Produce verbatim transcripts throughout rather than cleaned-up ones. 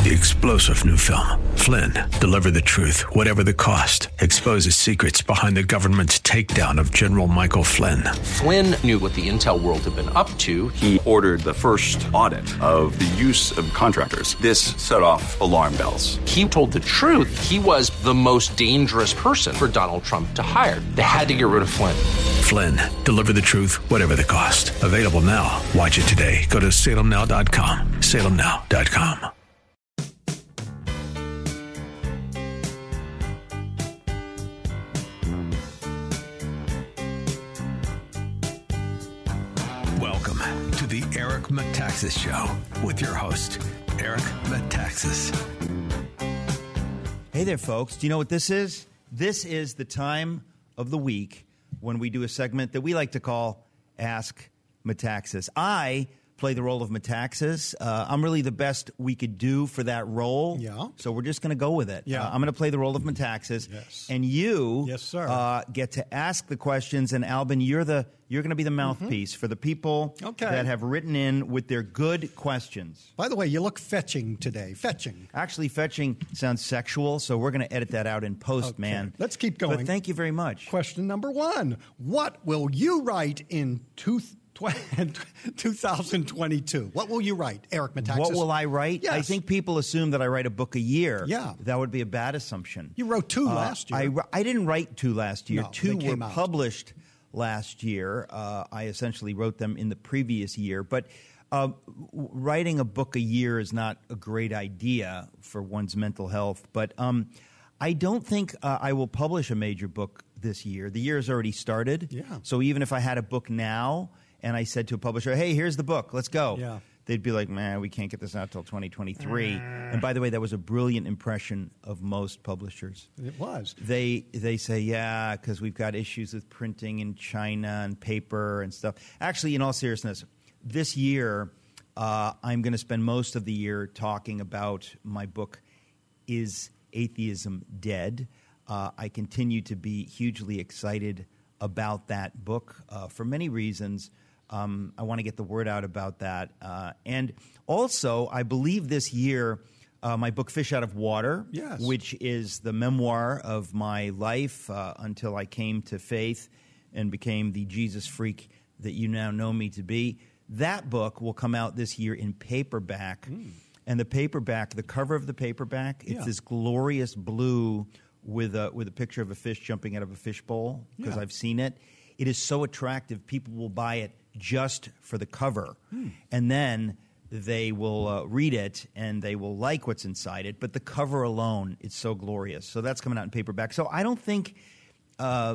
The explosive new film, Flynn, deliver the truth, whatever the cost, exposes secrets behind the government's takedown of General Michael Flynn. Flynn knew what the intel world had been up to. He ordered the first audit of the use of contractors. This set off alarm bells. He told the truth. He was the most dangerous person for Donald Trump to hire. They had to get rid of Flynn. Flynn, deliver the truth, whatever the cost. Available now. Watch it today. Go to salem now dot com. salem now dot com. Welcome to the Eric Metaxas Show with your host, Eric Metaxas. Hey there, folks. Do you know what this is? This is the time of the week when we do a segment that we like to call Ask Metaxas. I play the role of Metaxas. Uh, I'm really the best we could do for that role. Yeah. So we're just going to go with it. Yeah. Uh, I'm going to play the role of Metaxas. Yes. And you Yes, sir. Uh, get to ask the questions. And, Albin, you're the you're going to be the mouthpiece mm-hmm. for the people okay. that have written in with their good questions. By the way, you look fetching today. Fetching. Actually, fetching sounds sexual, so we're going to edit that out in post, Okay. man. Let's keep going. But thank you very much. Question number one. What will you write in two, two thousand twenty-two? What will you write, Eric Metaxas? What will I write? Yes. I think people assume that I write a book a year. Yeah. That would be a bad assumption. You wrote two Uh, last year. I, I didn't write two last year. No, two they were came out. published last year. Uh, I essentially wrote them in the previous year. But uh, writing a book a year is not a great idea for one's mental health. But um, I don't think uh, I will publish a major book this year. The year has already started. Yeah. So even if I had a book now and I said to a publisher, hey, here's the book, let's go. Yeah. They'd be like, man, we can't get this out till twenty twenty-three. And by the way, that was a brilliant impression of most publishers. It was. They they say, yeah, because we've got issues with printing in China and paper and stuff. Actually, in all seriousness, this year, uh, I'm going to spend most of the year talking about my book, Is Atheism Dead? Uh, I continue to be hugely excited about that book uh, for many reasons. Um, I want to get the word out about that. Uh, and also, I believe this year, uh, my book, Fish Out of Water, Yes. which is the memoir of my life uh, until I came to faith and became the Jesus freak that you now know me to be, that book will come out this year in paperback. Mm. And the paperback, the cover of the paperback, it's Yeah. this glorious blue with a, with a picture of a fish jumping out of a fishbowl, because Yeah. I've seen it. It is so attractive, people will buy it just for the cover. Hmm. And then they will uh, read it and they will like what's inside it. But the cover alone, it's so glorious. So that's coming out in paperback. So I don't think, uh,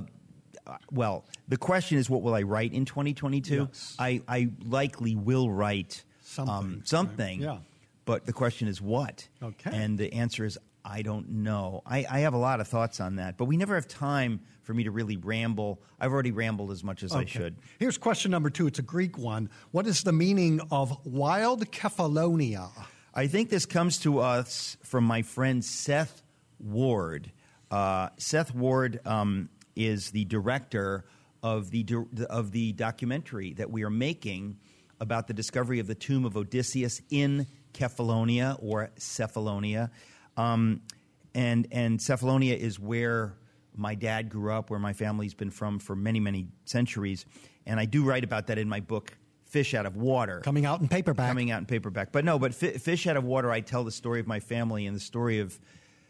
well, the question is, what will I write in twenty twenty-two? Yes. I, I likely will write Something, um, something. right? Yeah. But the question is what? Okay. And the answer is, I don't know. I, I have a lot of thoughts on that, but we never have time for me to really ramble. I've already rambled as much as I Okay. should. Here's question number two. It's a Greek one. What is the meaning of wild Kephallonia? I think this comes to us from my friend Seth Ward. Uh, Seth Ward um, is the director of the of the documentary that we are making about the discovery of the tomb of Odysseus in Kephallonia or Cephalonia. Um, and and Cephalonia is where my dad grew up, where my family's been from for many, many centuries. And I do write about that in my book, Fish Out of Water. Coming out in paperback. Coming out in paperback. But no, but F- Fish Out of Water, I tell the story of my family and the story of,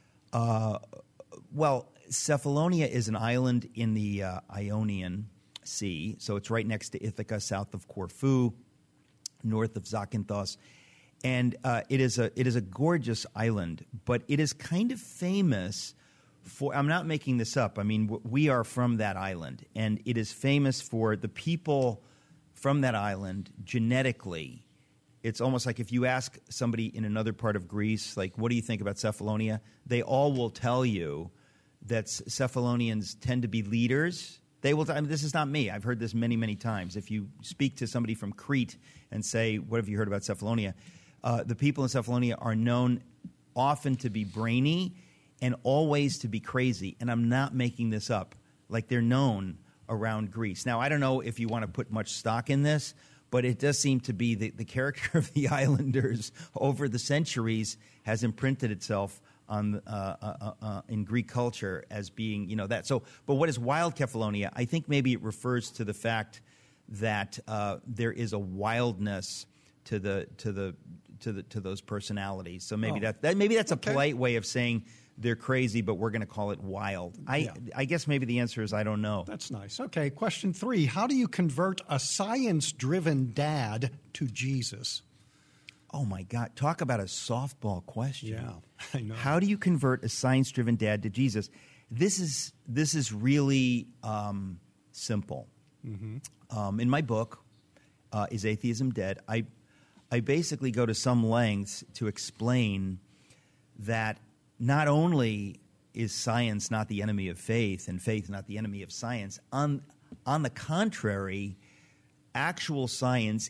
uh, well, Cephalonia is an island in the uh, Ionian Sea. So it's right next to Ithaca, south of Corfu, north of Zakynthos. And uh, it is a it is a gorgeous island, but it is kind of famous for, I'm not making this up, I mean, w- we are from that island, and it is famous for the people from that island genetically. It's almost like if you ask somebody in another part of Greece, like, what do you think about Cephalonia? They all will tell you that Cephalonians tend to be leaders. They will. T- I mean, this is not me. I've heard this many, many times. If you speak to somebody from Crete and say, what have you heard about Cephalonia? Uh, the people in Cephalonia are known often to be brainy and always to be crazy. And I'm not making this up. Like, they're known around Greece. Now, I don't know if you want to put much stock in this, But it does seem to be the, the character of the islanders over the centuries has imprinted itself on uh, uh, uh, in Greek culture as being, you know, that. So, but what is wild Kephallonia? I think maybe it refers to the fact that uh, there is a wildness to the to the to the to those personalities. So maybe Oh. that, that maybe that's Okay. a polite way of saying they're crazy, but we're going to call it wild. I Yeah. I guess maybe the answer is I don't know. That's nice. Okay, question three. How do you convert a science-driven dad to Jesus? Oh my God! Talk about a softball question. Yeah, I know. How do you convert a science-driven dad to Jesus? This is this is really um, simple. Mm-hmm. Um, in my book, uh, Is Atheism Dead? I I basically go to some lengths to explain that not only is science not the enemy of faith and faith not the enemy of science, on on the contrary, actual science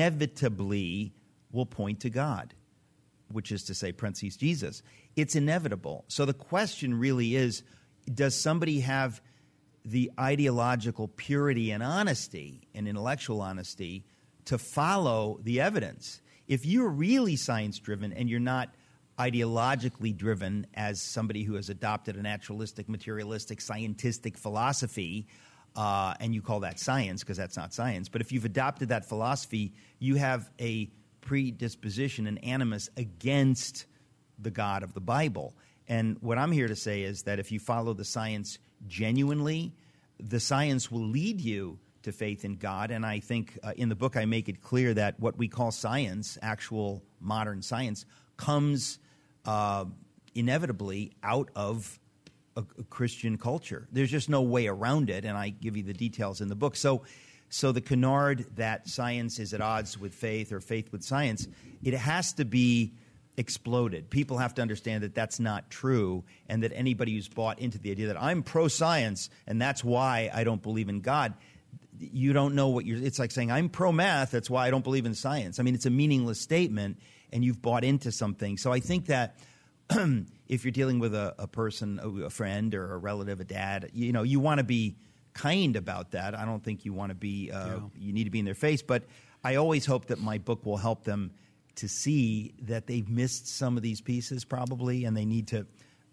inevitably will point to God, which is to say, parentheses, Jesus. It's inevitable. So the question really is, does somebody have the ideological purity and honesty and intellectual honesty to follow the evidence? If you're really science-driven and you're not ideologically driven as somebody who has adopted a naturalistic, materialistic, scientistic philosophy, uh, and you call that science because that's not science, but if you've adopted that philosophy, you have a predisposition and animus against the God of the Bible. And what I'm here to say is that if you follow the science genuinely, the science will lead you to faith in God. And I think uh, in the book I make it clear that what we call science, actual modern science, comes uh, inevitably out of a, a Christian culture. There's just no way around it, and I give you the details in the book. So So the canard that science is at odds with faith or faith with science, it has to be exploded. People have to understand that that's not true, and that anybody who's bought into the idea that I'm pro-science and that's why I don't believe in God, you don't know what you're – it's like saying I'm pro-math, that's why I don't believe in science. I mean, it's a meaningless statement, and you've bought into something. So I think that if you're dealing with a, a person, a friend or a relative, a dad, you know, you want to be – kind about that. I don't think you want to be, uh, Yeah. you need to be in their face. But I always hope that my book will help them to see that they've missed some of these pieces probably, and they need to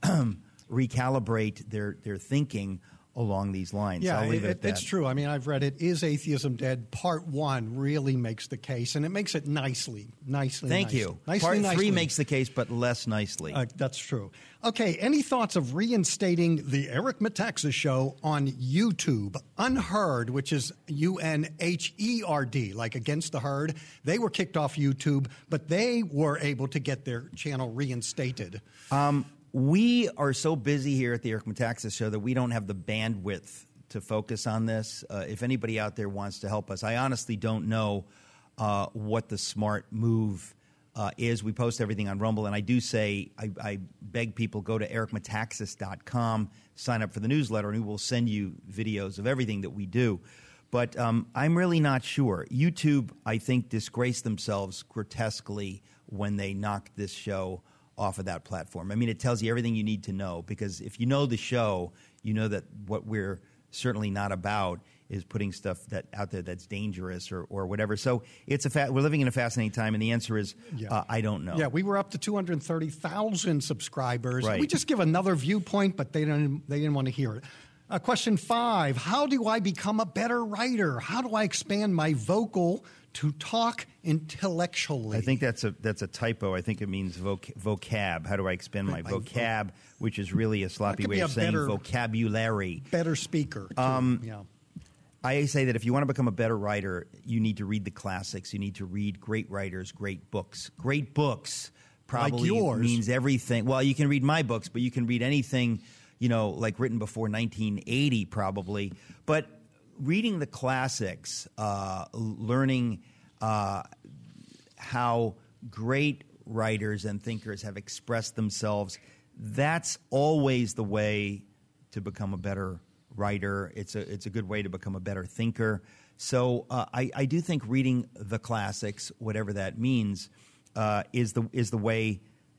recalibrate their, their thinking along these lines. Yeah, I'll leave it, it, at that. it's true. I mean, I've read it. Is Atheism Dead? Part one really makes the case, and it makes it nicely, nicely. Thank nicely. you. Nicely, Part nicely. three makes the case, but less nicely. Uh, that's true. Okay, any thoughts of reinstating the Eric Metaxas Show on YouTube? Unheard, which is U N H E R D, like Against the Herd. They were kicked off YouTube, but they were able to get their channel reinstated. Um, we are so busy here at the Eric Metaxas Show that we don't have the bandwidth to focus on this. Uh, if anybody out there wants to help us, I honestly don't know uh, what the smart move uh, is. We post everything on Rumble, and I do say, I, I beg people, go to eric metaxas dot com, sign up for the newsletter, and we will send you videos of everything that we do. But um, I'm really not sure. YouTube, I think, disgraced themselves grotesquely when they knocked this show off of that platform. I mean, it tells you everything you need to know, because if you know the show, you know that what we're certainly not about is putting stuff that out there that's dangerous or, or whatever. So it's a fa- we're living in a fascinating time, and the answer is Yeah. uh, I don't know. Yeah, we were up to two hundred thirty thousand subscribers. Right. We just give another viewpoint, but they didn't, they didn't want to hear it. Uh, question five, how do I become a better writer? How do I expand my vocal to talk intellectually? I think that's a that's a typo. I think it means voc- vocab. How do I expand my My vocab, which is really a sloppy could way be of a saying better- vocabulary. better speaker. Too. Um, yeah. I say that if you want to become a better writer, you need to read the classics. You need to read great writers, great books. Great books probably yours. means everything. Well, you can read my books, but you can read anything, you know, like written before nineteen eighty probably. But reading the classics, uh, learning uh, how great writers and thinkers have expressed themselves, that's always the way to become a better writer. It's a it's a good way to become a better thinker. So uh, I, I do think reading the classics, whatever that means, uh, is the is the way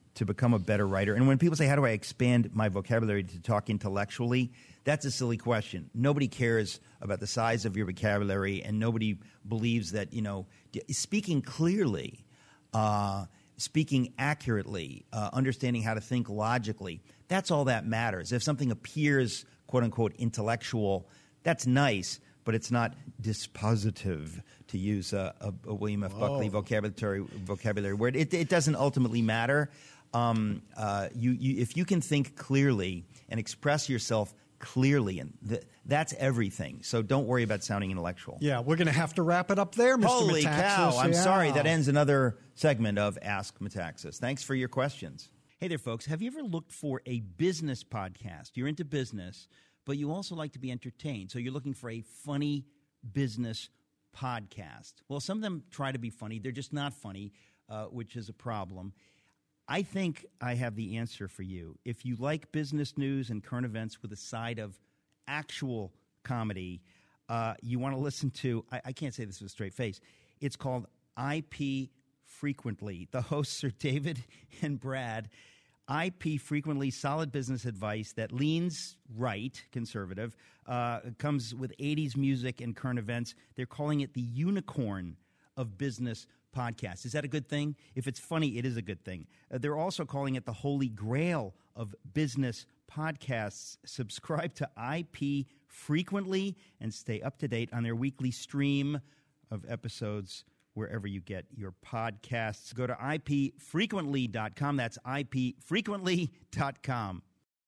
to become a better writer. And when people say, how do I expand my vocabulary to talk intellectually? That's a silly question. Nobody cares about the size of your vocabulary, and nobody believes that, you know, speaking clearly, uh, speaking accurately, uh, understanding how to think logically, that's all that matters. If something appears, quote unquote, intellectual, that's nice, but it's not dispositive, to use a, a, a William F. Buckley vocabulary vocabulary word. It, it doesn't ultimately matter. Um, uh, you, you, if you can think clearly and express yourself clearly, and th- that's everything. So don't worry about sounding intellectual. Yeah, we're going to have to wrap it up there, Mister Holy Metaxas. cow! I'm yeah. sorry. That ends another segment of Ask Metaxas. Thanks for your questions. Hey there, folks. Have you ever looked for a business podcast? You're into business, but you also like to be entertained. So you're looking for a funny business podcast. Well, some of them try to be funny. They're just not funny, uh, which is a problem. I think I have the answer for you. If you like business news and current events with a side of actual comedy, uh, you want to listen to, I, I can't say this with a straight face, it's called I P Frequently. The hosts are David and Brad. I P Frequently, solid business advice that leans right, conservative, uh, comes with eighties music and current events. They're calling it the unicorn of business podcasts. Is that a good thing? If it's funny, it is a good thing. Uh, they're also calling it the holy grail of business podcasts. Subscribe to I P Frequently and stay up to date on their weekly stream of episodes wherever you get your podcasts. Go to I P frequently dot com. That's I P frequently dot com.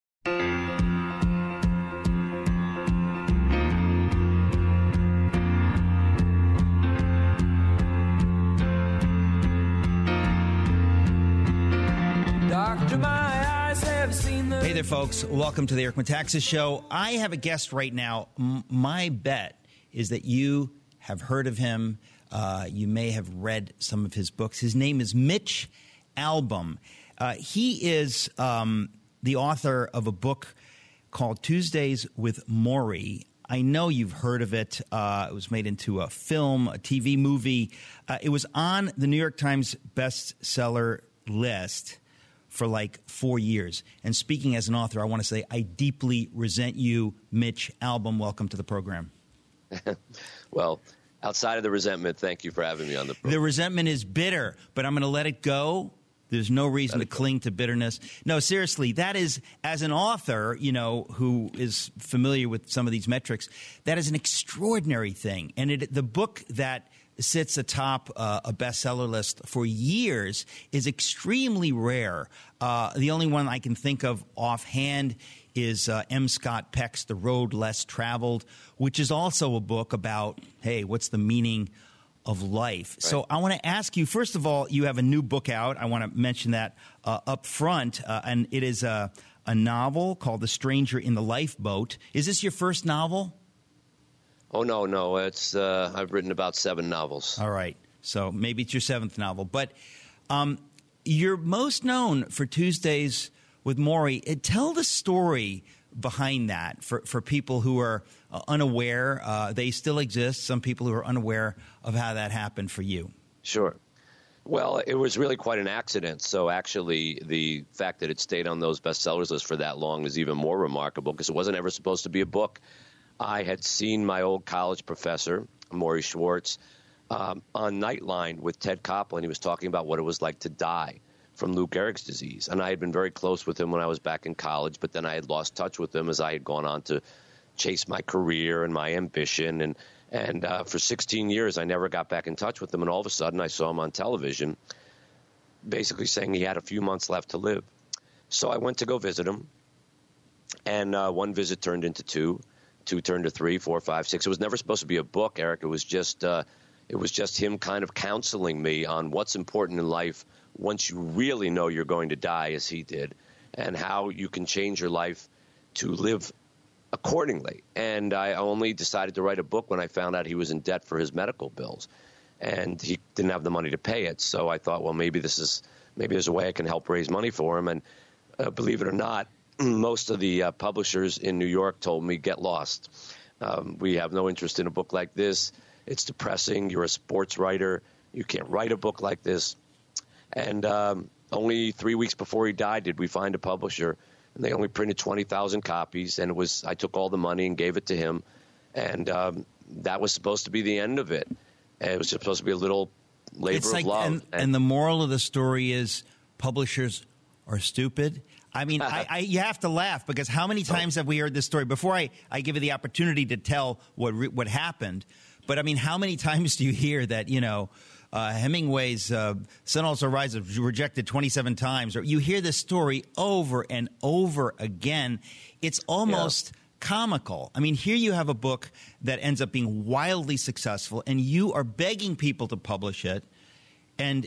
Doctor, my eyes have seen the... Hey there, folks. Welcome to the Eric Metaxas Show. I have a guest right now. M- my bet is that you have heard of him. Uh, you may have read some of his books. His name is Mitch Albom. Uh, he is um, the author of a book called Tuesdays with Morrie. I know you've heard of it. Uh, it was made into a film, a T V movie. Uh, it was on the New York Times bestseller list for like four years. And speaking as an author, I want to say I deeply resent you, Mitch Albom. Welcome to the program. Well, outside of the resentment, thank you for having me on the program. The resentment is bitter, but I'm going to let it go. There's no reason to cling to bitterness. No, seriously, that is, as an author, you know, who is familiar with some of these metrics, that is an extraordinary thing. And it, the book that sits atop uh, a bestseller list for years is extremely rare. Uh, the only one I can think of offhand is uh, M. Scott Peck's The Road Less Traveled, which is also a book about, hey, what's the meaning of life? Right. So I want to ask you, first of all, you have a new book out. I want to mention that uh, up front, uh, and it is a, a novel called The Stranger in the Lifeboat. Is this your first novel? Oh, no, no. It's uh, I've written about seven novels. All right. So maybe it's your seventh novel. But um, you're most known for Tuesdays with Morrie. Uh, tell the story behind that for, for people who are uh, unaware. Uh, they still exist, some people who are unaware of how that happened for you. Sure. Well, it was really quite an accident. So actually, the fact that it stayed on those bestsellers lists for that long is even more remarkable because it wasn't ever supposed to be a book. I had seen my old college professor, Morrie Schwartz, um, on Nightline with Ted Koppel, and he was talking about what it was like to die from Lou Gehrig's disease. And I had been very close with him when I was back in college, but then I had lost touch with him as I had gone on to chase my career and my ambition. And, and uh, for sixteen years, I never got back in touch with him. And all of a sudden, I saw him on television basically saying he had a few months left to live. So I went to go visit him, and uh, one visit turned into two. Two turned to three, four, five, six. It was never supposed to be a book, Eric. It was just uh, it was just him kind of counseling me on what's important in life once you really know you're going to die, as he did, and how you can change your life to live accordingly. And I only decided to write a book when I found out he was in debt for his medical bills, and he didn't have the money to pay it. So I thought, well, maybe this is maybe there's a way I can help raise money for him. And uh, believe it or not, most of the uh, publishers in New York told me, get lost. Um, we have no interest in a book like this. It's depressing. You're a sports writer. You can't write a book like this. And um, only three weeks before he died did we find a publisher, and they only printed twenty thousand copies, and it was I took all the money and gave it to him, and um, that was supposed to be the end of it. And it was supposed to be a little labor it's like, of love. And, and the moral of the story is publishers are stupid. I mean, I, I, you have to laugh because how many times have we heard this story? Before I, I give you the opportunity to tell what re, what happened, but I mean, how many times do you hear that, you know, uh, Hemingway's uh, Sun Also Rises was rejected twenty-seven times, or you hear this story over and over again. It's almost... Yeah. comical. I mean, here you have a book that ends up being wildly successful, and you are begging people to publish it, and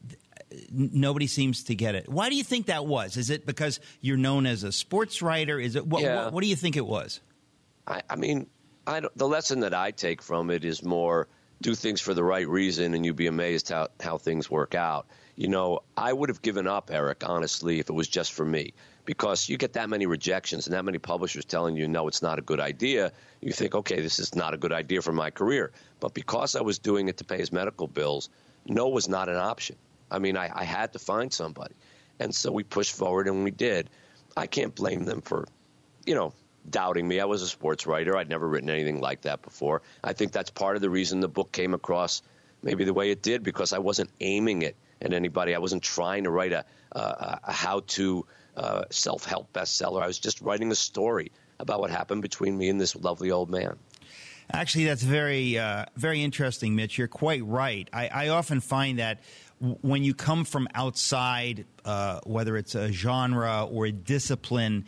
th- nobody seems to get it. Why do you think that was? Is it because you're known as a sports writer? Is it what, yeah. what, what do you think it was? I, I mean, I don't, the lesson that I take from it is more do things for the right reason, and you'd be amazed how, how things work out. You know, I would have given up, Eric, honestly, if it was just for me. Because you get that many rejections and that many publishers telling you, no, it's not a good idea. You think, okay, this is not a good idea for my career. But because I was doing it to pay his medical bills, no was not an option. I mean, I, I had to find somebody. And so we pushed forward, and we did. I can't blame them for, you know, doubting me. I was a sports writer. I'd never written anything like that before. I think that's part of the reason the book came across maybe the way it did, because I wasn't aiming it at anybody. I wasn't trying to write a, a, a how-to uh, self-help bestseller. I was just writing a story about what happened between me and this lovely old man. Actually, that's very, uh, very interesting, Mitch. You're quite right. I, I often find that w- when you come from outside, uh, whether it's a genre or a discipline,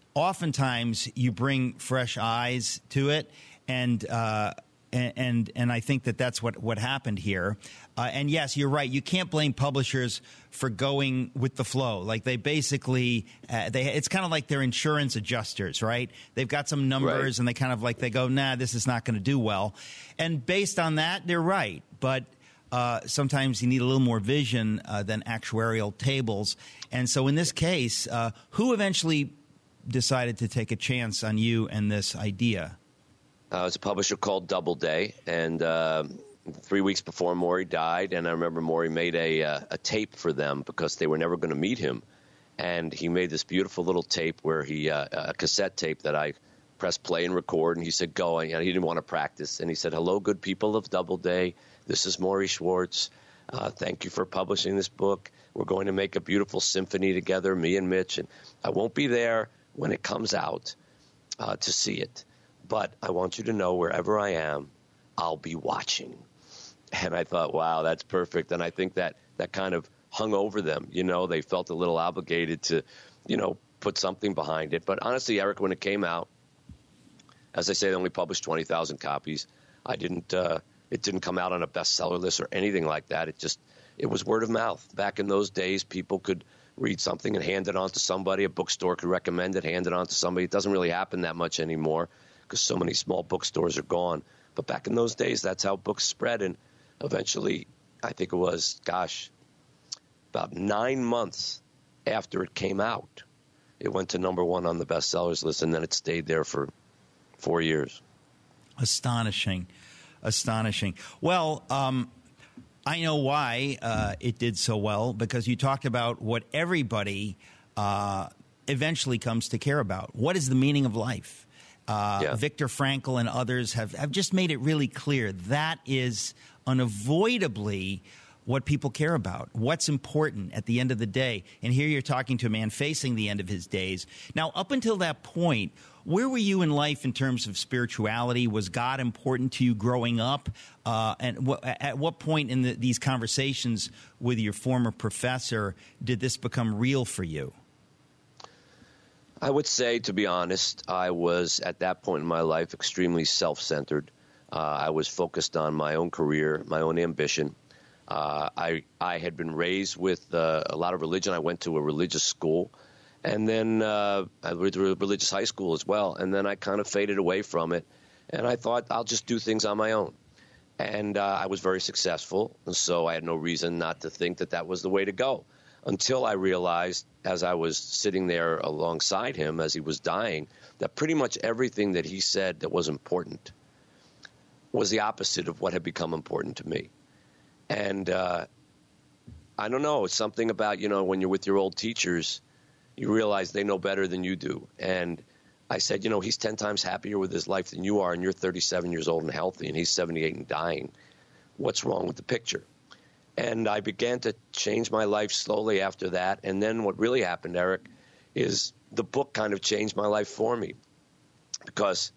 oftentimes you bring fresh eyes to it, and uh, and, and and I think that that's what, what happened here. Uh, and yes, you're right. You can't blame publishers for going with the flow. Like they basically, uh, they it's kind of like they're insurance adjusters, right? They've got some numbers, right, and they kind of like they go, nah, this is not going to do well. And based on that, they're right. But uh, sometimes you need a little more vision uh, than actuarial tables. And so in this case, uh, who eventually decided to take a chance on you and this idea? Uh, it was a publisher called Doubleday, and uh, three weeks before Maury died, and I remember Maury made a, uh, a tape for them because they were never going to meet him, and he made this beautiful little tape where he, uh, a cassette tape that I pressed play and record, and he said, go, and you know, he didn't want to practice, and he said, hello, good people of Doubleday, this is Maury Schwartz, uh, thank you for publishing this book, we're going to make a beautiful symphony together, me and Mitch, and I won't be there when it comes out uh, to see it. But I want you to know wherever I am, I'll be watching. And I thought, wow, that's perfect. And I think that that kind of hung over them. You know, they felt a little obligated to, you know, put something behind it. But honestly, Eric, when it came out, as I say, they only published twenty thousand copies. I didn't, uh, it didn't come out on a bestseller list or anything like that. It just, it was word of mouth. Back in those days, people could read something and hand it on to somebody. A bookstore could recommend it, hand it on to somebody. It doesn't really happen that much anymore, because so many small bookstores are gone. But back in those days, that's how books spread. And eventually, I think it was, gosh, about nine months after it came out, it went to number one on the bestsellers list, and then it stayed there for four years. Astonishing. Astonishing. Well, um, I know why uh, it did so well, because you talked about what everybody uh, eventually comes to care about. What is the meaning of life? Uh, yeah. Viktor Frankl and others have, have just made it really clear that is unavoidably what people care about, what's important at the end of the day. And here you're talking to a man facing the end of his days. Now, up until that point, where were you in life in terms of spirituality? Was God important to you growing up? Uh, and wh- at what point in the, these conversations with your former professor did this become real for you? I would say, to be honest, I was at that point in my life extremely self-centered. Uh, I was focused on my own career, my own ambition. Uh, I I had been raised with uh, a lot of religion. I went to a religious school, and then uh, I went to a religious high school as well. And then I kind of faded away from it, and I thought I'll just do things on my own. And uh, I was very successful, and so I had no reason not to think that that was the way to go. Until I realized, as I was sitting there alongside him as he was dying, that pretty much everything that he said that was important was the opposite of what had become important to me. And uh, I don't know. It's something about, you know, when you're with your old teachers, you realize they know better than you do. And I said, you know, he's ten times happier with his life than you are, and you're thirty-seven years old and healthy, and he's seventy-eight and dying. What's wrong with the picture? And I began to change my life slowly after that. And then what really happened, Eric, is the book kind of changed my life for me, because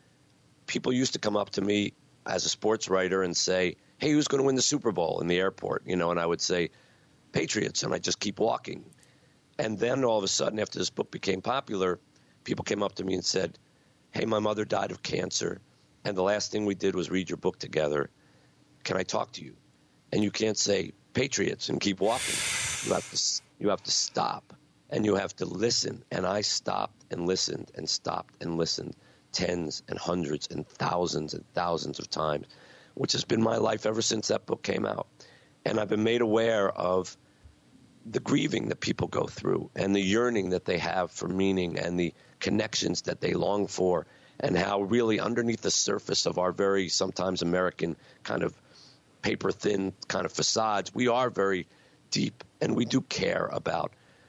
people used to come up to me as a sports writer and say, hey, who's going to win the Super Bowl in the airport? You know, and I would say, Patriots, and I just keep walking. And then all of a sudden, after this book became popular, people came up to me and said, hey, my mother died of cancer, and the last thing we did was read your book together. Can I talk to you? And you can't say Patriots and keep walking. You have to, you have to stop, and you have to listen. And I stopped and listened and stopped and listened tens and hundreds and thousands and thousands of times, which has been my life ever since that book came out. And I've been made aware of the grieving that people go through and the yearning that they have for meaning and the connections that they long for, and how really underneath the surface of our very sometimes American kind of paper-thin kind of facades, we are very deep, and we do care about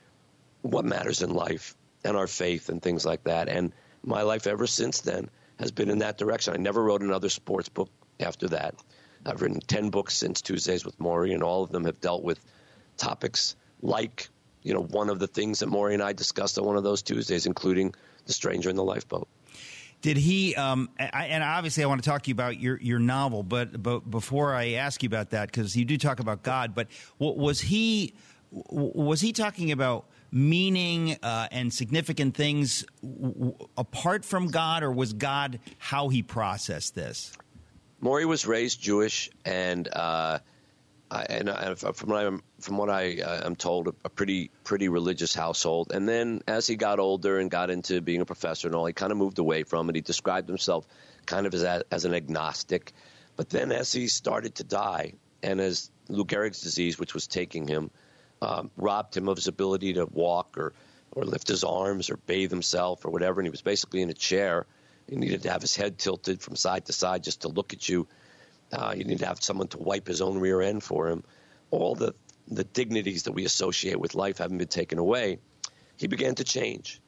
what matters in life and our faith and things like that. And my life ever since then has been in that direction. I never wrote another sports book after that. I've written ten books since Tuesdays with Morrie, and all of them have dealt with topics like, you know, one of the things that Morrie and I discussed on one of those Tuesdays, including The Stranger in the Lifeboat. Did he, um, I, and obviously I want to talk to you about your, your novel, but, but before I ask you about that, because you do talk about God, but was he, was he talking about meaning uh, and significant things w- apart from God, or was God how he processed this? Morrie was raised Jewish, and uh, I, and I, from what I'm from what I uh, am told, a, a pretty pretty religious household. And then as he got older and got into being a professor and all, he kind of moved away from it. He described himself kind of as a, as an agnostic. But then as he started to die, and as Lou Gehrig's disease, which was taking him, um, robbed him of his ability to walk or or lift his arms or bathe himself or whatever, and he was basically in a chair. He needed to have his head tilted from side to side just to look at you. Uh, you need to have someone to wipe his own rear end for him. All the, the dignities that we associate with life having been taken away, he began to change.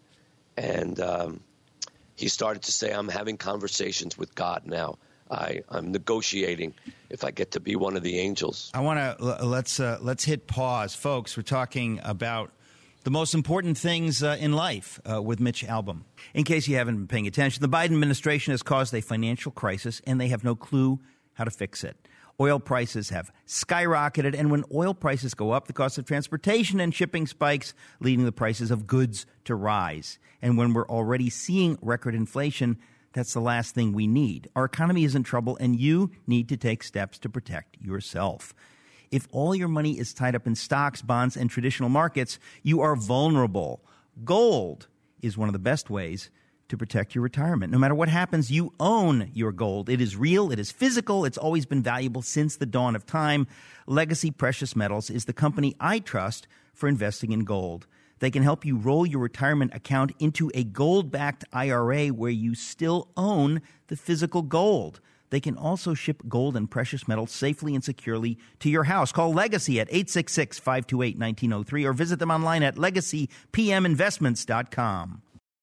And um, he started to say, I'm having conversations with God now. I, I'm negotiating if I get to be one of the angels. I want to, let's, uh, let's hit pause. Folks, we're talking about the most important things uh, in life uh, with Mitch Albom. In case you haven't been paying attention, the Biden administration has caused a financial crisis, and they have no clue how to fix it. Oil prices have skyrocketed, and when oil prices go up, the cost of transportation and shipping spikes, leading the prices of goods to rise. And when we're already seeing record inflation, that's the last thing we need. Our economy is in trouble, and you need to take steps to protect yourself. If all your money is tied up in stocks, bonds, and traditional markets, you are vulnerable. Gold is one of the best ways to protect your retirement. No matter what happens, you own your gold. It is real. It is physical. It's always been valuable since the dawn of time. Legacy Precious Metals is the company I trust for investing in gold. They can help you roll your retirement account into a gold-backed I R A where you still own the physical gold. They can also ship gold and precious metals safely and securely to your house. Call Legacy at eight six six, five two eight, one nine zero three or visit them online at legacy p m investments dot com.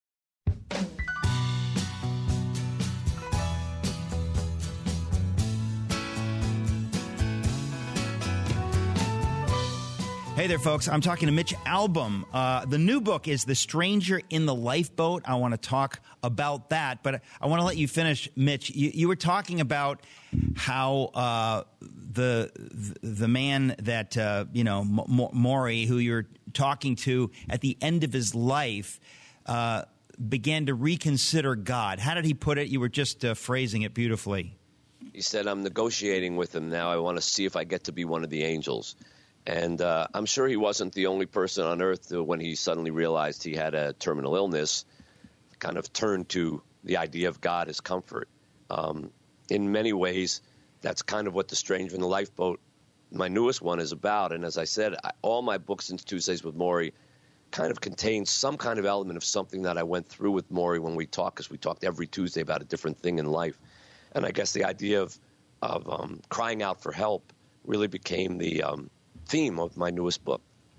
Hey there, folks. I'm talking to Mitch Albom. Uh, the new book is The Stranger in the Lifeboat. I want to talk about that, but I want to let you finish, Mitch. You, you were talking about how uh, the the man that, uh, you know, M- M- Morrie, who you're talking to at the end of his life, uh, began to reconsider God. How did he put it? You were just uh, phrasing it beautifully. He said, I'm negotiating with him now. I want to see if I get to be one of the angels. And uh, I'm sure he wasn't the only person on earth who, when he suddenly realized he had a terminal illness, kind of turned to the idea of God as comfort. Um, in many ways, that's kind of what The Stranger in the Lifeboat, my newest one, is about. And as I said, I, all my books since Tuesdays with Morrie kind of contain some kind of element of something that I went through with Morrie when we talked, because we talked every Tuesday about a different thing in life. And I guess the idea of, of um, crying out for help really became the um, theme of my newest book.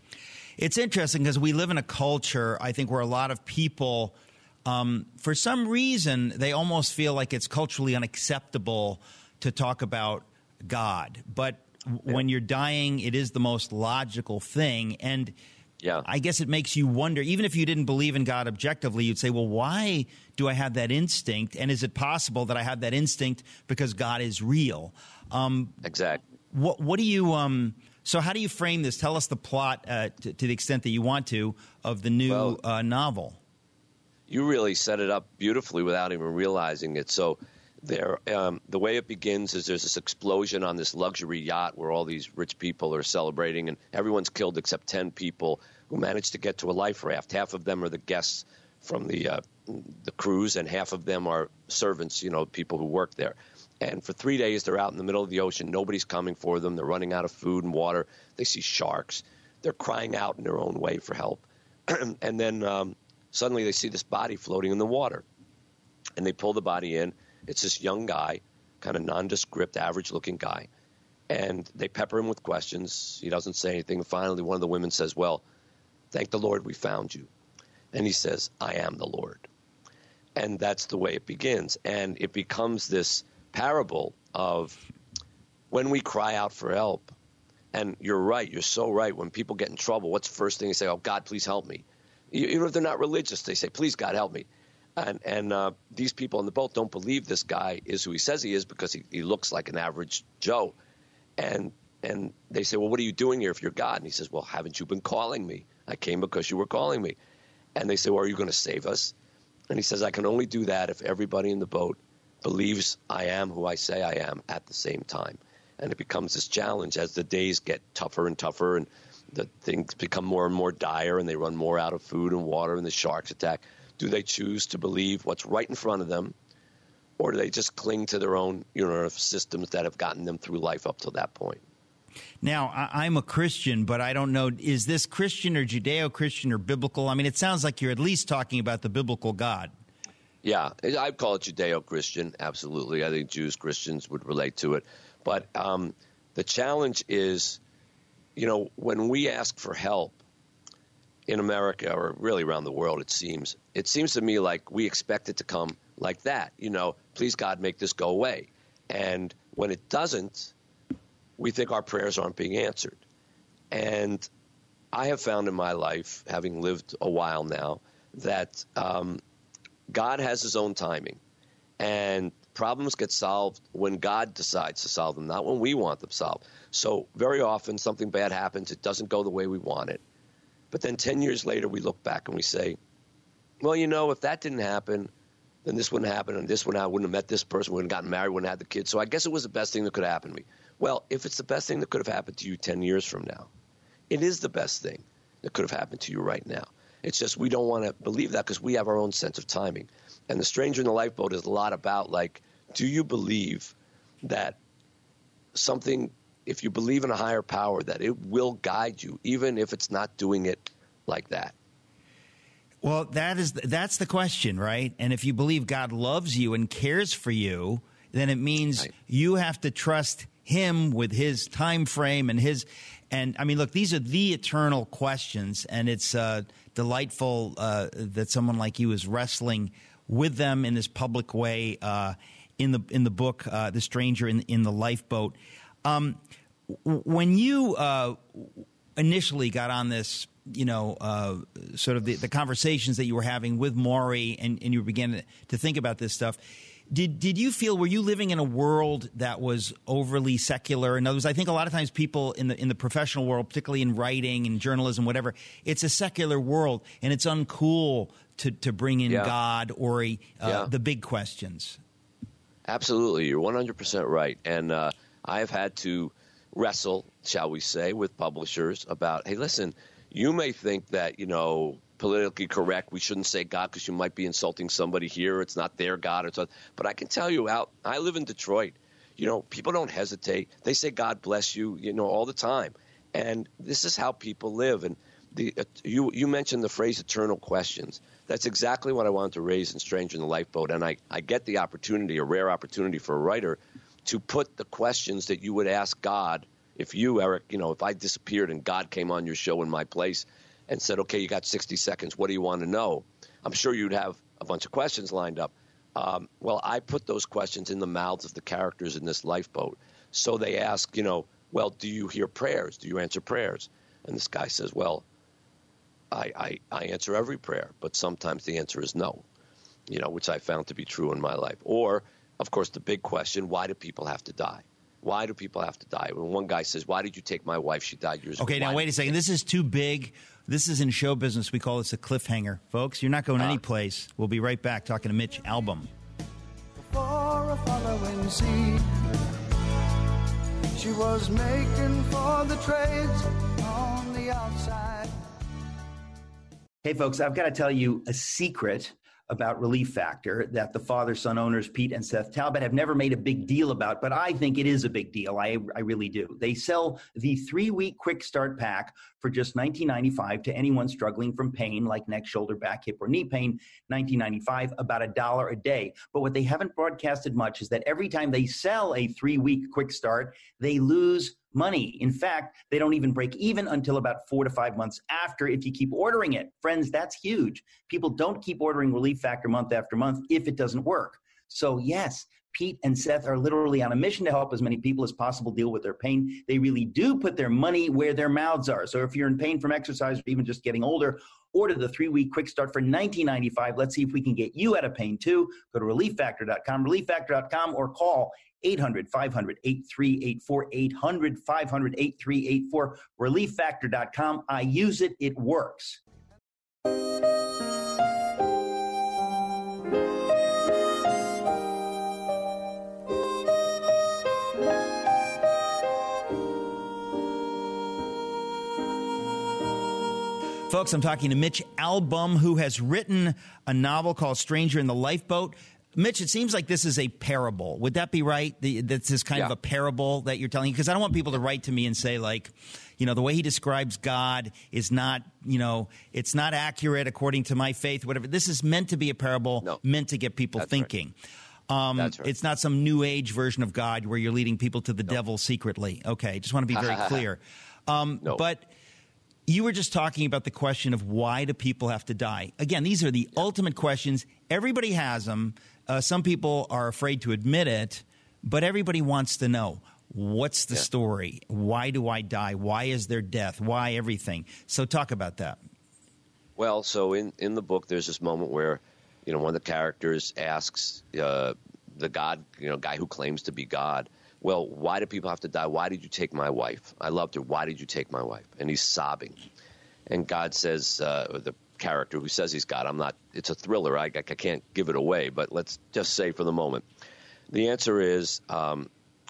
It's interesting because we live in a culture, I think, where a lot of people, um, for some reason, they almost feel like it's culturally unacceptable to talk about God. But yeah. when you're dying, it is the most logical thing. And yeah. I guess it makes you wonder, even if you didn't believe in God objectively, you'd say, well, why do I have that instinct? And is it possible that I have that instinct because God is real? Um, exactly. What, what do you... Um, So how do you frame this? Tell us the plot, uh, to, to the extent that you want to, of the new well, uh, novel. You really set it up beautifully without even realizing it. So there, um, the way it begins is there's this explosion on this luxury yacht where all these rich people are celebrating, and everyone's killed except ten people who managed to get to a life raft. Half of them are the guests from the uh, the cruise, and half of them are servants, you know, people who work there. And for three days, they're out in the middle of the ocean. Nobody's coming for them. They're running out of food and water. They see sharks. They're crying out in their own way for help. And then um, suddenly they see this body floating in the water. And they pull the body in. It's this young guy, kind of nondescript, average-looking guy. And they pepper him with questions. He doesn't say anything. And finally, one of the women says, well, thank the Lord we found you. And he says, I am the Lord. And that's the way it begins. And it becomes this parable of when we cry out for help. And you're right. You're so right. When people get in trouble, what's the first thing they say? Oh, God, please help me. Even if they're not religious, they say, please, God, help me. And, and uh, these people on the boat don't believe this guy is who he says he is because he, he looks like an average Joe. And and they say, well, what are you doing here if you're God? And he says, well, haven't you been calling me? I came because you were calling me. And they say, well, are you going to save us? And he says, I can only do that if everybody in the boat believes I am who I say I am at the same time. And it becomes this challenge as the days get tougher and tougher and the things become more and more dire and they run more out of food and water and the sharks attack. Do they choose to believe what's right in front of them, or do they just cling to their own, you know, systems that have gotten them through life up to that point? Now, I, I'm a Christian, but I don't know, is this Christian or Judeo-Christian or biblical? I mean, it sounds like you're at least talking about the biblical God. Yeah, I'd call it Judeo-Christian, absolutely. I think Jews, Christians would relate to it. But um, the challenge is, you know, when we ask for help in America, or really around the world, it seems, it seems to me like we expect it to come like that. You know, please, God, make this go away. And when it doesn't, we think our prayers aren't being answered. And I have found in my life, having lived a while now, that um, God has his own timing. And problems get solved when God decides to solve them, not when we want them solved. So very often something bad happens. It doesn't go the way we want it. But then ten years later, we look back and we say, well, you know, if that didn't happen, then this wouldn't happen, and this wouldn't happen. I wouldn't have met this person, wouldn't have gotten married, wouldn't have had the kids. So I guess it was the best thing that could happen to me. Well, if it's the best thing that could have happened to you ten years from now, it is the best thing that could have happened to you right now. It's just we don't want to believe that because we have our own sense of timing. And The Stranger in the Lifeboat is a lot about, like, do you believe that something, if you believe in a higher power, that it will guide you, even if it's not doing it like that? Well, that is that's the question, right? And if you believe God loves you and cares for you, then it means right. you have to trust him with his time frame and his and I mean, look, these are the eternal questions, and it's uh, delightful uh, that someone like you is wrestling with them in this public way uh, in the in the book, uh, The Stranger in in the Lifeboat. Um, when you uh, initially got on this, you know, uh, sort of the, the conversations that you were having with Maury, and, and you began to, to think about this stuff, did did you feel, were you living in a world that was overly secular? In other words, I think a lot of times people in the in the professional world, particularly in writing and journalism, whatever, it's a secular world, and it's uncool to, to bring in yeah. God or a, uh, yeah. the big questions. Absolutely. You're one hundred percent right. And uh, I've had to wrestle, shall we say, with publishers about, hey, listen, you may think that, you know, politically correct, we shouldn't say God because you might be insulting somebody here. It's not their God. It's not. But I can tell you, out, I live in Detroit. You know, people don't hesitate. They say God bless you, you know, all the time. And this is how people live. And the uh, you you mentioned the phrase eternal questions. That's exactly what I wanted to raise in Stranger in the Lifeboat. And I, I get the opportunity, a rare opportunity for a writer, to put the questions that you would ask God if you, Eric, you know, if I disappeared and God came on your show in my place and said, okay, you got sixty seconds, what do you want to know? I'm sure you'd have a bunch of questions lined up. Um, well, I put those questions in the mouths of the characters in this lifeboat. So they ask, you know, well, do you hear prayers? Do you answer prayers? And this guy says, well, I, I, I answer every prayer, but sometimes the answer is no, you know, which I found to be true in my life. Or, of course, the big question, why do people have to die? Why do people have to die? When one guy says, why did you take my wife? She died years ago. Okay, now wait a second. This is too big. This is in show business. We call this a cliffhanger. Folks, you're not going uh, anyplace. We'll be right back talking to Mitch Albom. For a following seed, she was making for the trades on the outside. Hey, folks, I've got to tell you a secret about Relief Factor that the father-son owners, Pete and Seth Talbot, have never made a big deal about, but I think it is a big deal. I, I really do. They sell the three-week quick start pack for just nineteen ninety-five dollars to anyone struggling from pain like neck, shoulder, back, hip, or knee pain, nineteen ninety-five dollars, about a dollar a day. But what they haven't broadcasted much is that every time they sell a three-week quick start, they lose money. In fact, they don't even break even until about four to five months after if you keep ordering it. Friends, that's huge. People don't keep ordering Relief Factor month after month if it doesn't work. So yes, Pete and Seth are literally on a mission to help as many people as possible deal with their pain. They really do put their money where their mouths are. So if you're in pain from exercise or even just getting older, order the three-week quick start for nineteen ninety-five dollars. Let's see if we can get you out of pain too. Go to relief factor dot com, relief factor dot com, or call eight hundred, five hundred, eight three eight four, eight hundred, five hundred, eight three eight four, relief factor dot com. I use it. It works. Folks, I'm talking to Mitch Albom, who has written a novel called Stranger in the Lifeboat. Mitch, it seems like this is a parable. Would that be right? The, this is kind yeah. of a parable that you're telling? Because I don't want people to write to me and say, like, you know, the way he describes God is not, you know, it's not accurate according to my faith, whatever. This is meant to be a parable, no. meant to get people That's thinking. Right. Um, That's right. It's not some new age version of God where you're leading people to the no. devil secretly. Okay, just want to be very clear. Um, no. But you were just talking about the question of why do people have to die? Again, these are the yeah. ultimate questions. Everybody has them. Uh, some people are afraid to admit it, but everybody wants to know, what's the yeah. story? Why do I die? Why is there death? Why everything? So talk about that. Well, so in, in the book, there's this moment where, you know, one of the characters asks uh, the God, you know, guy who claims to be God, well, why do people have to die? Why did you take my wife? I loved her. Why did you take my wife? And he's sobbing. And God says, uh, the character who says he's God, I'm not, it's a thriller. I, I can't give it away, but let's just say for the moment. The answer is, um,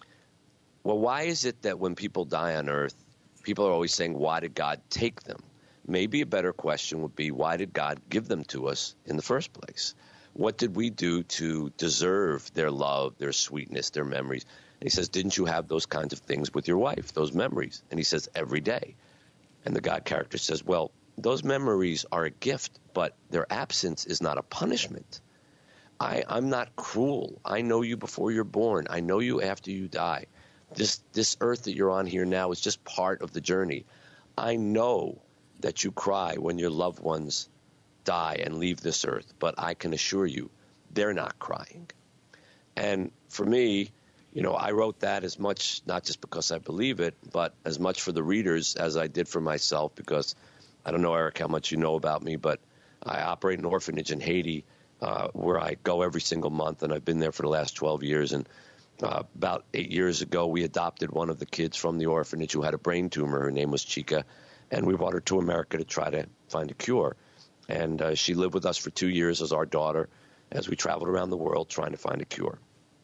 well, why is it that when people die on earth, people are always saying, why did God take them? Maybe a better question would be, why did God give them to us in the first place? What did we do to deserve their love, their sweetness, their memories? And he says, didn't you have those kinds of things with your wife, those memories? And he says, every day. And the God character says, well, those memories are a gift, but their absence is not a punishment. I, I'm not cruel. I know you before you're born. I know you after you die. This, this earth that you're on here now is just part of the journey. I know that you cry when your loved ones die and leave this earth, but I can assure you they're not crying. And for me, you know, I wrote that as much, not just because I believe it, but as much for the readers as I did for myself, because I don't know, Eric, how much you know about me, but I operate an orphanage in Haiti uh, where I go every single month, and I've been there for the last twelve years. And uh, about eight years ago, we adopted one of the kids from the orphanage who had a brain tumor. Her name was Chica, and we brought her to America to try to find a cure. And uh, she lived with us for two years as our daughter as we traveled around the world trying to find a cure.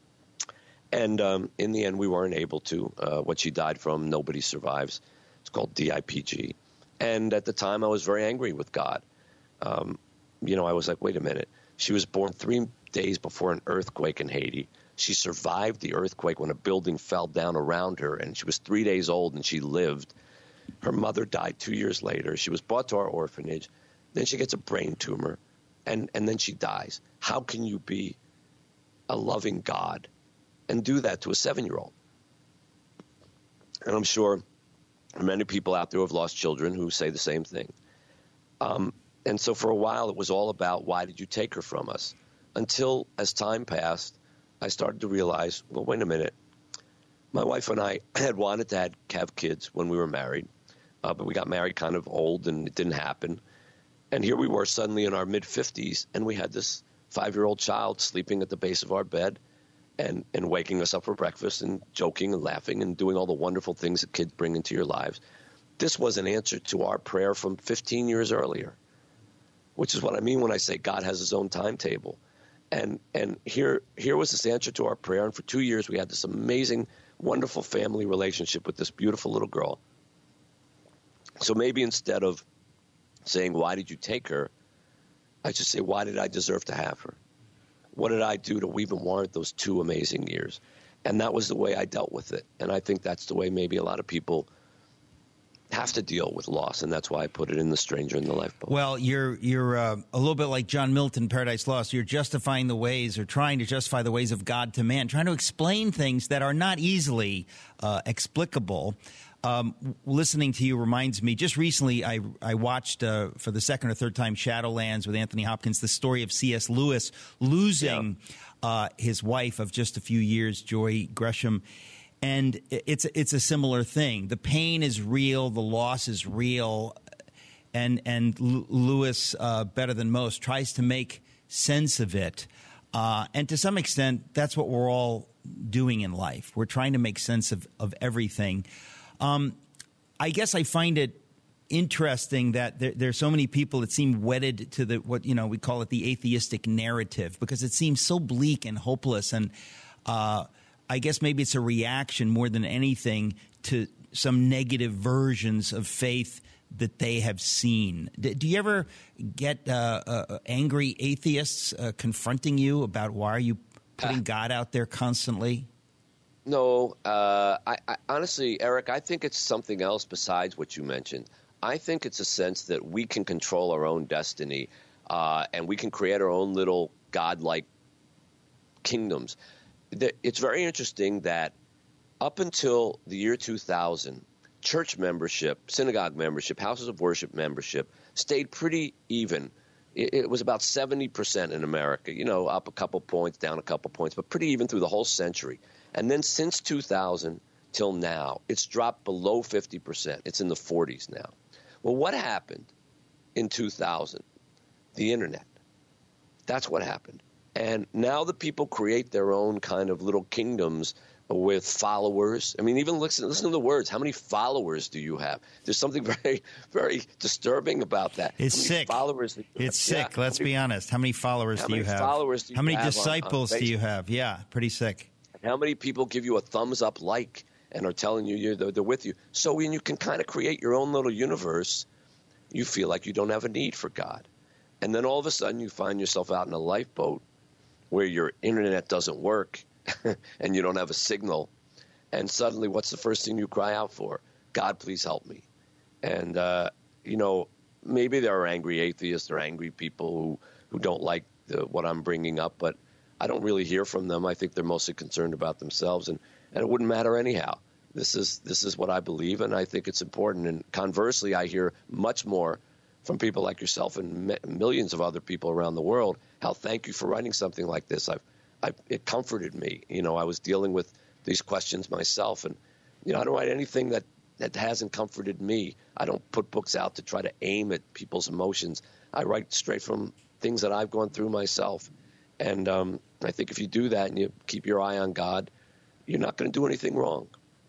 And um, in the end, we weren't able to. Uh, what she died from, nobody survives. It's called D I P G. And at the time, I was very angry with God. Um, you know, I was like, wait a minute. She was born three days before an earthquake in Haiti. She survived the earthquake when a building fell down around her, and she was three days old, and she lived. Her mother died two years later. She was brought to our orphanage. Then she gets a brain tumor, and, and then she dies. How can you be a loving God and do that to a seven-year-old? And I'm sure many people out there who have lost children who say the same thing. Um, and so for a while, it was all about, why did you take her from us? Until, as time passed, I started to realize, well, wait a minute. My wife and I had wanted to have, have kids when we were married, uh, but we got married kind of old, and it didn't happen. And here we were suddenly in our mid-fifties, and we had this five-year-old child sleeping at the base of our bed and, and waking us up for breakfast and joking and laughing and doing all the wonderful things that kids bring into your lives. This was an answer to our prayer from fifteen years earlier, which is what I mean when I say God has his own timetable. And and here here was this answer to our prayer. And for two years, we had this amazing, wonderful family relationship with this beautiful little girl. So maybe instead of saying, why did you take her, I should say, why did I deserve to have her? What did I do to even warrant those two amazing years? And that was the way I dealt with it. And I think that's the way maybe a lot of people have to deal with loss, and that's why I put it in The Stranger in the Lifeboat. Well, you're you're uh, a little bit like John Milton, Paradise Lost. You're justifying the ways, or trying to justify the ways of God to man, trying to explain things that are not easily uh, explicable. Um, listening to you reminds me, just recently I, I watched uh, for the second or third time Shadowlands with Anthony Hopkins, the story of C S. Lewis losing yeah. uh, his wife of just a few years, Joy Gresham. And it's it's a similar thing. The pain is real. The loss is real. And and Lewis, uh, better than most, tries to make sense of it. Uh, and to some extent, that's what we're all doing in life. We're trying to make sense of, of everything. Um, I guess I find it interesting that there, there are so many people that seem wedded to the what you know we call it the atheistic narrative, because it seems so bleak and hopeless. And uh I guess maybe it's a reaction more than anything to some negative versions of faith that they have seen. Do, do you ever get uh, uh, angry atheists uh, confronting you about why are you putting uh, God out there constantly? No. Uh, I, I, honestly, Eric, I think it's something else besides what you mentioned. I think it's a sense that we can control our own destiny, uh, and we can create our own little godlike kingdoms. It's very interesting that up until the year two thousand, church membership, synagogue membership, houses of worship membership stayed pretty even. It, it was about seventy percent in America, you know, up a couple points, down a couple points, but pretty even through the whole century. And then since two thousand till now, it's dropped below fifty percent. It's in the forties now. Well, what happened in two thousand? The internet. That's what happened. And now the people create their own kind of little kingdoms with followers. I mean, even listen, listen to the words. How many followers do you have? There's something very, very disturbing about that. It's sick. Followers it's sick. Yeah. Let's many, be honest. How many followers how do you many have? Followers do you how many have disciples on, on do you have? Yeah, pretty sick. How many people give you a thumbs up like and are telling you you're, they're, they're with you? So when you can kind of create your own little universe, you feel like you don't have a need for God. And then all of a sudden you find yourself out in a lifeboat where your internet doesn't work and you don't have a signal, and suddenly what's the first thing you cry out for? God, please help me. And, uh, you know, maybe there are angry atheists or angry people who, who don't like the, what I'm bringing up, but I don't really hear from them. I think they're mostly concerned about themselves, and, and it wouldn't matter anyhow. This is, this is what I believe, and I think it's important. And conversely, I hear much more from people like yourself and millions of other people around the world. Hal, thank you for writing something like this. I've, I've, it comforted me. You know, I was dealing with these questions myself, and you know, I don't write anything that, that hasn't comforted me. I don't put books out to try to aim at people's emotions. I write straight from things that I've gone through myself, and um, I think if you do that and you keep your eye on God, you're not going to do anything wrong.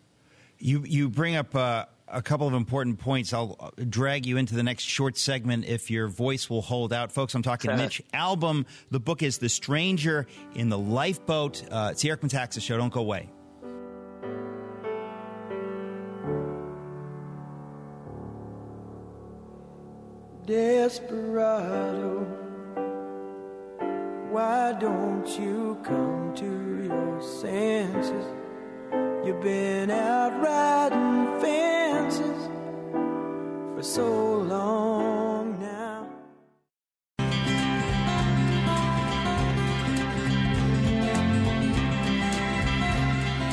You you bring up uh, a couple of important points. I'll drag you into the next short segment if your voice will hold out. Folks, I'm talking to Mitch Albom. The book is The Stranger in the Lifeboat. Uh, it's the Eric Metaxas Show. Don't go away. Desperado, why don't you come to your senses? You've been out riding fences for so long now. Um,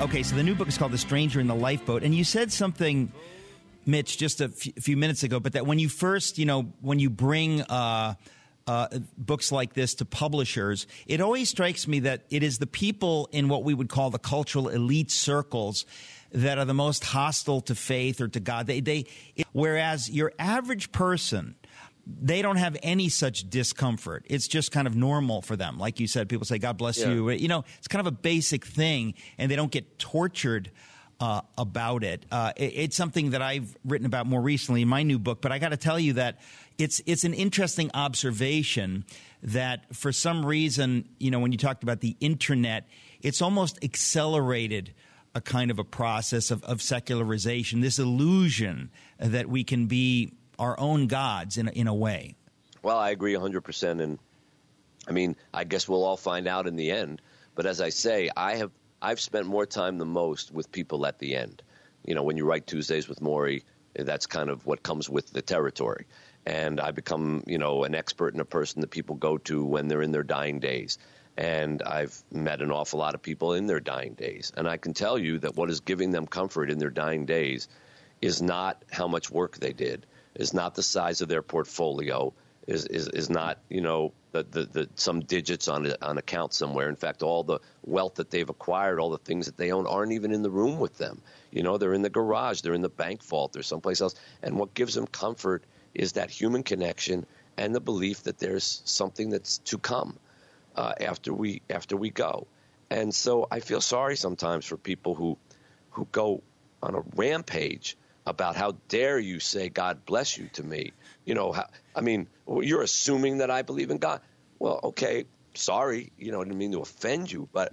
okay, so the new book is called The Stranger in the Lifeboat, and you said something, Mitch, just a f- few minutes ago, but that when you first, you know, when you bring uh, uh, books like this to publishers, it always strikes me that it is the people in what we would call the cultural elite circles that are the most hostile to faith or to God. They, they, it, whereas your average person, they don't have any such discomfort. It's just kind of normal for them. Like you said, people say, God bless yeah. you. You know, it's kind of a basic thing, and they don't get tortured uh, about it. Uh, it. It's something that I've written about more recently in my new book, but I got to tell you that it's it's an interesting observation that for some reason, you know, when you talked about the internet, it's almost accelerated a kind of a process of, of secularization, this illusion that we can be our own gods in a, in a way. Well, I agree one hundred percent. And I mean, I guess we'll all find out in the end. But as I say, I have I've spent more time than most with people at the end. You know, when you write Tuesdays with Morrie, that's kind of what comes with the territory. And I become, you know, an expert and a person that people go to when they're in their dying days. And I've met an awful lot of people in their dying days. And I can tell you that what is giving them comfort in their dying days is not how much work they did, is not the size of their portfolio, is is, is not, you know, the, the, the some digits on a, on account somewhere. In fact, all the wealth that they've acquired, all the things that they own aren't even in the room with them. You know, they're in the garage, they're in the bank vault, they're someplace else. And what gives them comfort is that human connection and the belief that there's something that's to come uh, after we after we go. And so I feel sorry sometimes for people who who go on a rampage about how dare you say God bless you to me. You know, how, I mean, you're assuming that I believe in God. Well, okay, sorry, you know, I didn't mean to offend you, but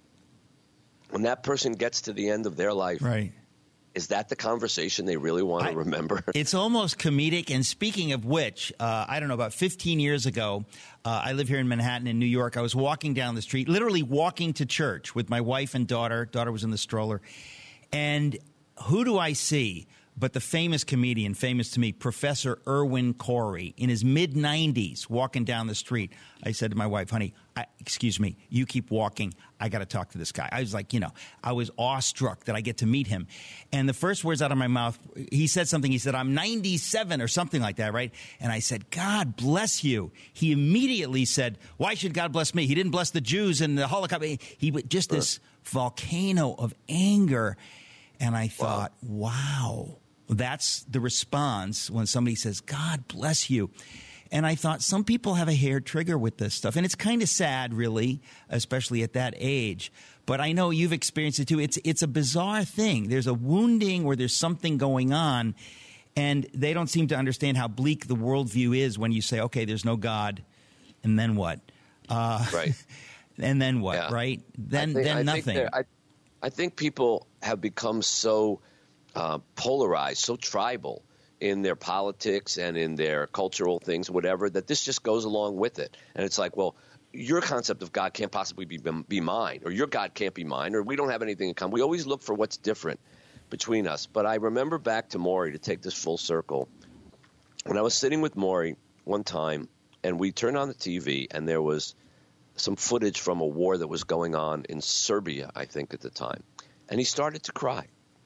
when that person gets to the end of their life, right, is that the conversation they really want to I, remember? It's almost comedic. And speaking of which, uh, I don't know, about fifteen years ago, uh, I live here in Manhattan in New York. I was walking down the street, literally walking to church with my wife and daughter. Daughter was in the stroller. And who do I see but the famous comedian, famous to me, Professor Irwin Corey, in his mid nineties, walking down the street. I said to my wife, honey, I, excuse me, you keep walking. I got to talk to this guy. I was like, you know, I was awestruck that I get to meet him. And the first words out of my mouth, he said something. He said, I'm ninety-seven or something like that, right? And I said, God bless you. He immediately said, why should God bless me? He didn't bless the Jews and the Holocaust. He just this volcano of anger. And I thought, wow. wow. That's the response when somebody says, God bless you. And I thought some people have a hair trigger with this stuff. And it's kind of sad, really, especially at that age. But I know you've experienced it, too. It's it's a bizarre thing. There's a wounding or there's something going on, and they don't seem to understand how bleak the worldview is when you say, okay, there's no God, and then what? Uh, right. And then what, yeah. right? Then, think, then I nothing. Think I, I think people have become so Uh, polarized, so tribal in their politics and in their cultural things, whatever, that this just goes along with it. And it's like, well, your concept of God can't possibly be, be mine, or your God can't be mine, or we don't have anything in common. We always look for what's different between us. But I remember back to Morrie, to take this full circle, when I was sitting with Morrie one time, and we turned on the T V, and there was some footage from a war that was going on in Serbia, I think, at the time. And he started to cry.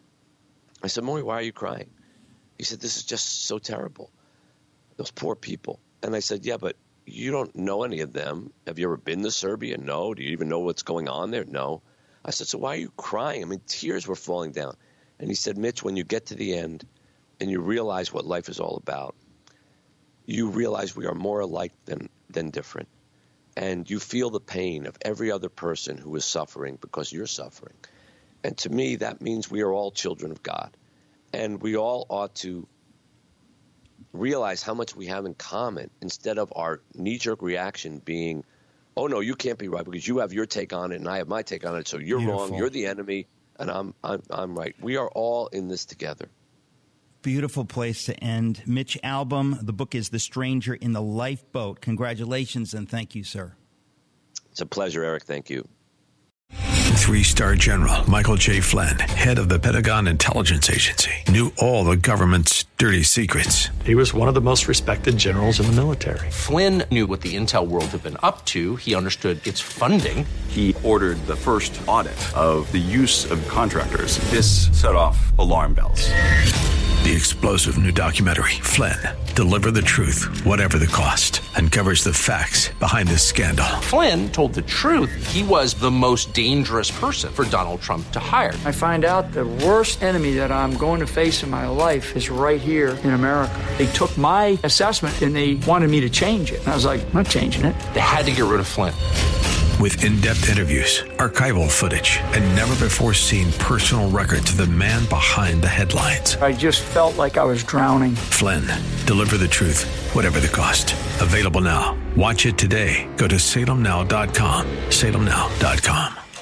I said, Morrie, why are you crying? He said, this is just so terrible. Those poor people. And I said, yeah, but you don't know any of them. Have you ever been to Serbia? No. Do you even know what's going on there? No. I said, so why are you crying? I mean, tears were falling down. And he said, Mitch, when you get to the end and you realize what life is all about, you realize we are more alike than, than different. And you feel the pain of every other person who is suffering because you're suffering. And to me, that means we are all children of God. And we all ought to realize how much we have in common instead of our knee-jerk reaction being, oh, no, you can't be right because you have your take on it and I have my take on it, so you're Beautiful. wrong, you're the enemy, and I'm, I'm, I'm right. We are all in this together. Beautiful place to end. Mitch Albom, the book is The Stranger in the Lifeboat. Congratulations and thank you, sir. It's a pleasure, Eric. Thank you. Three-star General Michael J. Flynn, head of the Pentagon Intelligence Agency, knew all the government's dirty secrets. He was one of the most respected generals in the military. Flynn knew what the intel world had been up to. He understood its funding. He ordered the first audit of the use of contractors. This set off alarm bells. The explosive new documentary, Flynn, Deliver the Truth, Whatever the Cost, uncovers the facts behind this scandal. Flynn told the truth. He was the most dangerous person for Donald Trump to hire. I find out the worst enemy that I'm going to face in my life is right here in America. They took my assessment and they wanted me to change it. And I was like, I'm not changing it. They had to get rid of Flynn. With in-depth interviews, archival footage, and never-before-seen personal records of the man behind the headlines. I just felt like I was drowning. Flynn, Deliver the Truth, Whatever the Cost. Available now. Watch it today. Go to salem now dot com. salem now dot com.